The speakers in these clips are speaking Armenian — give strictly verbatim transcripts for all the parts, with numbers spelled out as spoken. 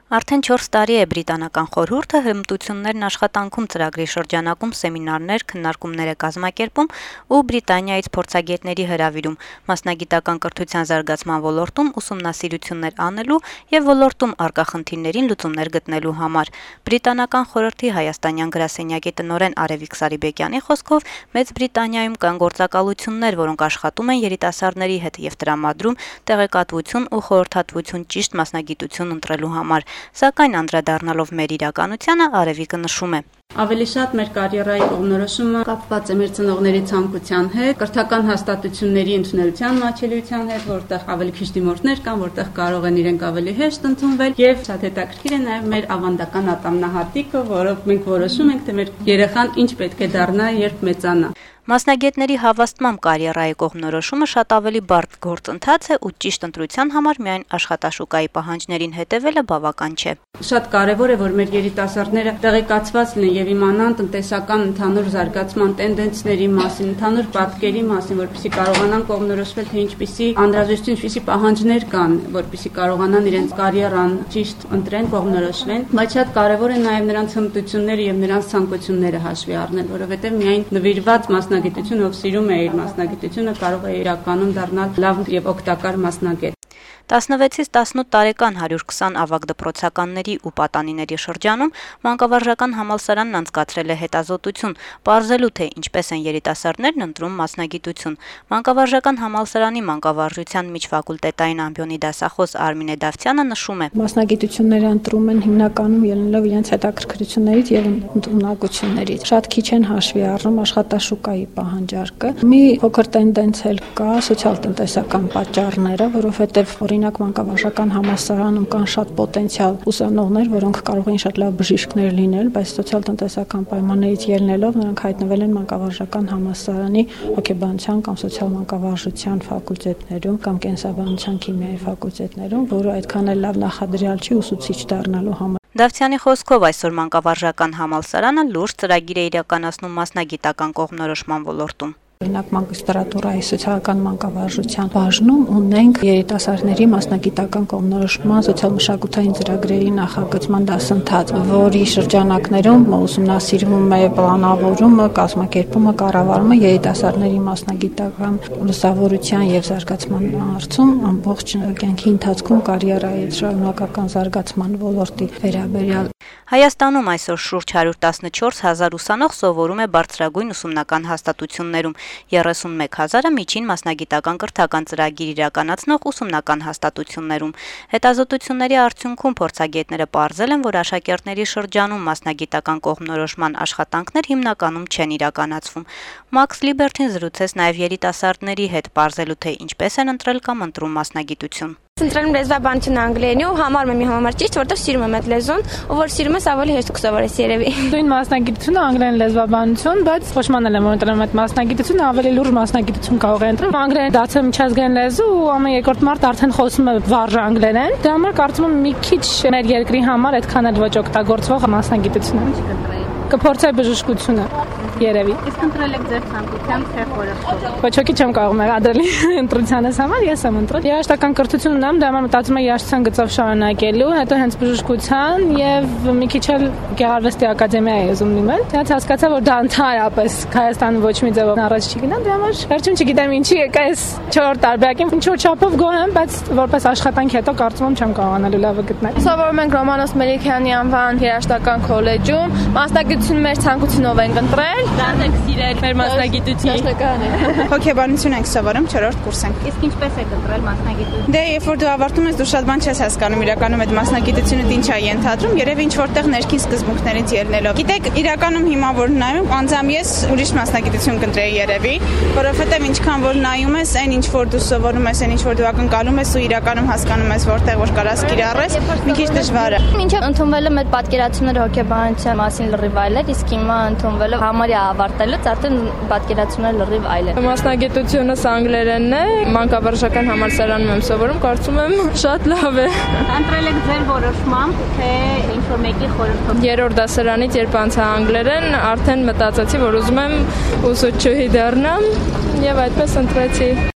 Արդեն չորս տարի է Բրիտանական խորհուրդը հմտություններն աշխատանքում ծրագրի շրջանակում սեմինարներ, քննարկումներ է կազմակերպում ու Բրիտանիայից փորձագետների հրավիրում մասնագիտական կրթության զարգացման ոլորտում ուսումնասիրություններ անելու եւ ոլորտում առկա խնդիրներին լուծումներ գտնելու համար։ Բրիտանական խորհրդի հայաստանյան գրասենյակի տնօրեն Արևիկ Սարիբեկյանի խոսքով Մեծ Բրիտանիայում կան գործակալություններ, որոնք աշխատում են երիտասարդների հետ եւ տրամադրում տեղեկատվություն ու խորհրդատվություն ճիշտ մասնագիտություն ընտրելու համար։ Սակայն անդրադառնալով մեր իրականությանը Արևիկը նշում է. Ավելի շատ մեր կարիերայի կողմնորոշումը կապված է մեր ծնողների ցանկության հետ, կրթական հաստատությունների ընդունելության մատչելիության հետ, որտեղ ավելի քիչ դիմորդներ կան, որտեղ կարող են իրենք ավելի հեշտ ընդունվել, եւ շատ հետաքրքիր է նաեւ մեր ավանդական ատամնահատիկը, որով մենք որոշում ենք, թե մեր երեխան ինչ պետք է դառնա, երբ մեծանա։ Մասնագետների հավաստմամբ կարիերայի կողմնորոշումը շատ ավելի բարդ գործընթաց է ու ճիշտ ընտրության համար միայն աշխատաշուկայի պահանջներին հետևելը բավական չէ։ Շատ կարևոր է, որ մեր երիտասարդները տեղեկացված լինեն եւ իմանան տնտեսական ընդհանուր զարգացման տենդենսների մասին, ընդհանուր պատկերի մասին, որպեսզի կարողանան կողմնորոշվել, թե ինչպիսի անհրաժեշտություն, ինչպիսի պահանջներ կան, որպեսզի կարողանան իրենց կարիերան ճիշտ ընտրեն, կողմնորոշվեն, բայց շատ կարևոր է նաեւ նրանց հմտությունները եւ նրանց ցանկությունները հաշվի առնել, որովհետեւ միայն նվիրված մասնագիտություն, ով սիրում է իր մասնագիտությունը, կարող է իրականում դառնալ լավ եւ օգտակար մասնագետ։ տասնվեցից տասնութ տարեկան հարյուր քսան ավագ դպրոցականների ու պատանիների շրջանում մանկավարժական համալսարանն անցկացրել է հետազոտություն, պարզելու թե ինչպես են երիտասարդներն ընտրում մասնագիտություն։ Մանկավարժական համալսարանի մանկավարժության միջֆակուլտետային ամբիոնի դասախոս Արմինե Դավթյանը նշում է. Մասնագիտությունները ընտրում են հիմնականում ելնելով իրենց հետաքրքրություններից եւ ունակություններից։ Շատ քիչ են հաշվի առնում աշխատաշուկայի պահանջարկը։ Մի փոքր տենդենս էլ կա սոցիալ-տնտեսական պատճառները, որովհետեւ օրինակ մանկավարժական համալսարանում կան շատ պոտենցիալ ուսանողներ, որոնք կարող են շատ լավ բժիշկներ լինել, բայց սոցիալ-տնտեսական պայմաններից ելնելով նրանք հայտնվել են մանկավարժական համալսարանի հոգեբանության կամ սոցիալ մանկավարժության ֆակուլտետներում կամ կենսաբանության քիմիայի ֆակուլտետներում, որը այդքան էլ լավ նախադրյալ չի ուսուցիչ դառնալու համար։ Դավթյանի խոսքով այսօր մանկավարժական համալսարանը լուրջ ծրագիր է իրականացնում մասնագիտական կողմնորոշման ոլորտում։ Օրինակ մագիստրատուրայի սոցիալական մանկավարժության բաժնում ունենք երիտասարդների մասնագիտական կողմնորոշման սոցիալ-մշակութային ծրագրերի նախագծման դասընթաց, որի շրջանակներում ուսումնասիրվում է պլանավորումը, կազմակերպումը, կառավարումը երիտասարդների մասնագիտական լուսավորության եւ զարգացման հարցում ամբողջ կյանքի ընթացքում կարիերայի շարունակական զարգացման ոլորտի վերաբերյալ։ Հայաստանում այսօր շուրջ հարյուր տասնչորս հազար ուսանող սովորում է բարձրագույն ուսումնական հաստատություններում, երեսունմեկ հազարը միջին մասնագիտական կրթական ծրագիր իրականացնող ուսումնական հաստատություններում։ Հետազոտությունների արդյունքում փորձագետները պարզել են, որ աշակերտների շրջանում մասնագիտական կողմնորոշման աշխատանքներ հիմնականում չեն իրականացվում։ Max Liberty-ն զրուցեց նաև երիտասարդների հետ, պարզելու թե ինչպես են ընտրել կամ ընտրում մասնագիտություն։ Ընտրել եմ լեզվաբանություն անգլերենի ու համարում եմ համար ճիշտ, որտեղ սիրում եմ այդ լեզուն, ու որ սիրում ես ավելի հեշտ կսովորես երևի։ Նույն մասնագիտությունը անգլերեն լեզվաբանություն, բայց փոշմանել եմ ընտրել այդ մասնագիտությունը, ավելի լուրջ մասնագիտություն կարող եմ ընտրել։ Անգլերեն դարձել միջազգային լեզու ու ամեն երկրորդ մարդ արդեն խոսում է վարժ անգլերեն։ Դրա համար կարծում եմ մի քիչ մեր երկրի համար այդքան էլ ոչ օգտագործվող մասնագիտություն է։ Կփորձեմ բժշկությունը երևի։ Իսկ ընտրել եք ձեր ցանկությամբ թե խորհրդով։ Ոչ ոքի չեմ կարող մեղադրել ընտրությանս համար, ես եմ ընտրել։ Երաժշտական կրթություն ունեմ, դրա համար մտածում եմ երաժշտության գծով շարունակելու, հետո հենց բժշկության եւ մի քիչ էլ գեղարվեստի ակադեմիա եմ ուզում լինել։ Դրանց հասկացա, որ դա ընդհանրապես Հայաստանը ոչ մի ձևով առաջ չի գնա, դրա համար վերջում չգիտեմ ինչի եկա այս չորրորդ տարբերակին, ինչ որ չափով գոհ եմ, բայց որպես աշխատանք հետո կարծում եմ չեմ կարողանալու լավը գտնել։ Սովորում ենք Ռոմանոս Մելիքյանի անվան երաժշտական քոլեջում, մասնագիտություն մեր ցանկությունով ենք ընտրել։ Դարձեք սիրել մեր մասնագիտությունը։ Հոգեբանություն ենք սովորում, չորրորդ կուրս ենք։ Իսկ ինչպես եք ընտրել մասնագիտությունը։ Դե երբ որ դու ավարտում ես, դու շատ բան չես հասկանում իրականում այդ մասնագիտությունը ինչ է ենթադրում, երևի ինչ որտեղ ներքին սկզբունքներից ելնելով։ Գիտեք, իրականում հիմա որ նայում, անձամբ ես ուրիշ մասնագիտություն կընտրեի երևի, որովհետև ինչքան որ նայում ես, այն ինչ որ դու սովորում ես, այն ինչ որ դու ակնկալում ես ու իրականում հասկանում ես որտեղ որ կարաս կիրառես, մի քիչ դժվար է։ Մինչև ընդունվելը մեր պատկերացումները հոգեբանության մասին լրիվ այլ էր, իսկ հիմա ընդունվելը համարյա ավարտելուց արդեն պատկերացումները լրիվ այլ են։ Մասնագիտությունս անգլերենն է, մանկավարժական համալսարանում եմ սովորում, կարծում եմ շատ լավ է։ Ընտրել եք ձեր որոշմամբ, թե ինչ որ մեկի խորհրդով։ Երրորդ դասարանից երբ անցա անգլերեն, արդեն մտածեցի, որ ուզում եմ ուսուցչուհի դառնամ եւ այդպես ընտրեցի։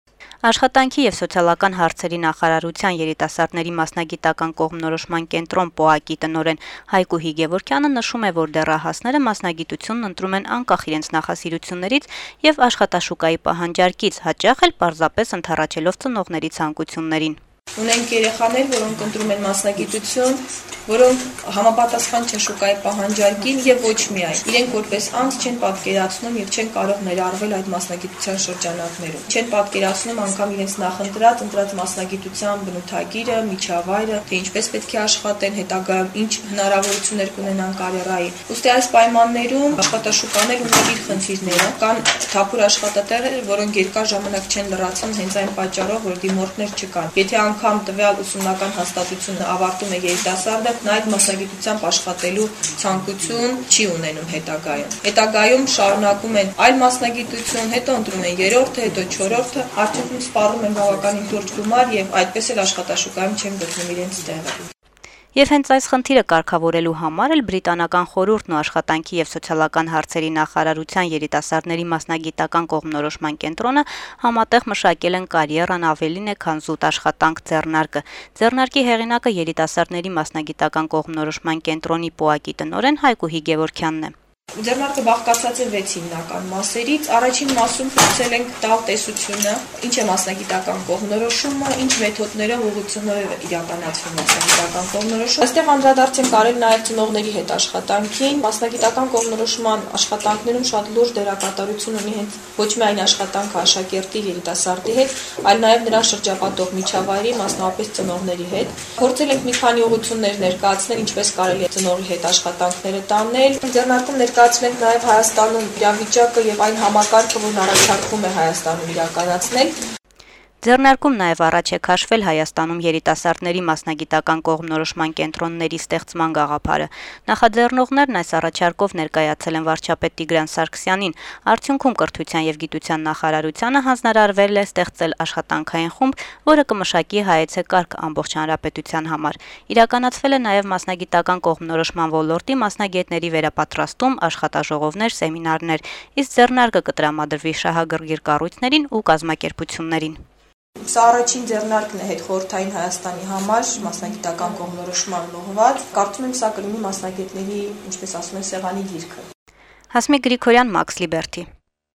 Աշխատանքի եւ սոցիալական հարցերի նախարարության երիտասարդների մասնագիտական կողմնորոշման կենտրոն ՊՕԱԿ-ի տնօրեն Հայկուհի Գևորգյանը նշում է, որ դեռահասները մասնագիտությունն ընտրում են անկախ իրենց նախասիրություններից եւ աշխատաշուկայի պահանջարկից, հաճախ էլ պարզապես ընդառաջելով ծնողների ցանկություններին։ Ունենք երեխաներ, որոնք ընտրում են մասնագիտություն, որոնք համապատասխան չեն շուկայի պահանջարկին եւ ոչ միայն։ Իրենք որպես անձ չեն պատկերացնում եւ չեն կարող ներառվել այդ մասնագիտության շրջանակներում։ Չեն պատկերացնում անգամ իրենց նախընտրած, ընտրած մասնագիտության բնութագիրը, միջավայրը, թե ինչպես պետք է աշխատեն, հետագայում ինչ հնարավորություններ կունենան կարիերայի։ Ուստի այս պայմաններում աշխատաշուկան էլ ունի իր խնդիրները, կան թափուր աշխատատեղեր, որոնք երկար ժամանակ չեն լրացվում հենց այն պատճառով, որ դիմորդներ չկան։ Եթե անգամ տվյալ ուսումնական հաստատությունը ավարտում է երիտասարդը, նա այդ մասնագիտությամբ աշխատելու ցանկություն չի ունենում հետագայում։ Հետագայում շարունակում են այլ մասնագիտություն, հետո ընտրում են երրորդը, հետո չորրորդը, արդյունքում սպառում են բավականին լուրջ գումար եւ այդպես էլ աշխատաշուկայում չեն գտնում իրենց տեղը։ Եվ հենց այս խնդիրը կարգավորելու համար էլ բրիտանական խորհուրդն ու աշխատանքի եւ սոցիալական հարցերի նախարարության երիտասարդների մասնագիտական կողմնորոշման կենտրոնը համատեղ մշակել են կարիերան ավելին է, քան զուտ աշխատանք ձեռնարկը։ Ձեռնարկի հեղինակը երիտասարդների մասնագիտական կողմնորոշման կենտրոնի ՊՕԱԿ-ի տնօրեն Հայկուհի Գևորգյանն է։ Ձեռնարկը բաղկացած է վեց հիմնական մասերից։ Առաջին մասում փորձել ենք տալ տեսությունը, ինչ է մասնագիտական կողմնորոշումը, ինչ մեթոդներով, ուղղություններով իրականացվում մասնագիտական կողմնորոշումը։ Այստեղ անդրադարձ ենք արել նաև ծնողների հետ աշխատանքին։ Մասնագիտական կողմնորոշման աշխատանքներում շատ լուրջ դերակատարություն ունի հենց ոչ միայն աշխատանքը աշակերտի երիտասարդի հետ, այլ նաև նրան շրջապատող միջավայրի, մասնավորապես ծնողների հետ։ Փորձել ենք մի քանի ուղղություններ ներկայացնել, ինչպես կարելի է ծնողի հետ աշխատանքները տանել։ Ձեռնարկում ներկայացնել ենք նաև Հայաստանում իրավիճակը եւ այն համակարգը, որն առաջարկվում է Հայաստանում իրականացնել։ Ձեռնարկում նաև առաջ է քաշվել Հայաստանում երիտասարդների մասնագիտական կողմնորոշման կենտրոնների ստեղծման գաղափարը։ Նախաձեռնողներն այս առաջարկով ներկայացել են վարչապետ Տիգրան Սարգսյանին։ Արդյունքում Կրթության եւ Գիտության նախարարությանը հանձնարարվել է ստեղծել աշխատանքային խումբ, որը կմշակի հայեցակարգ ամբողջ հանրապետության համար։ Իրականացվել է նաև մասնագիտական կողմնորոշման ոլորտի մասնագետների վերապատրաստում, աշխատաժողովներ, սեմինարներ, իսկ ձեռնարկը կտրամադրվի շահագրգիռ կառույցներին ու կազմակերպություններին։ Սա առաջին ձեռնարկն է հետխորհրդային Հայաստանի համար մասնագիտական կողմնորոշման ուղղված։ Կարծում եմ սա կլինի մասնագետների, ինչպես ասում են, սեղանի գիրքը։ Հասմիկ Գրիգորյան, Մաքս Լիբերթի։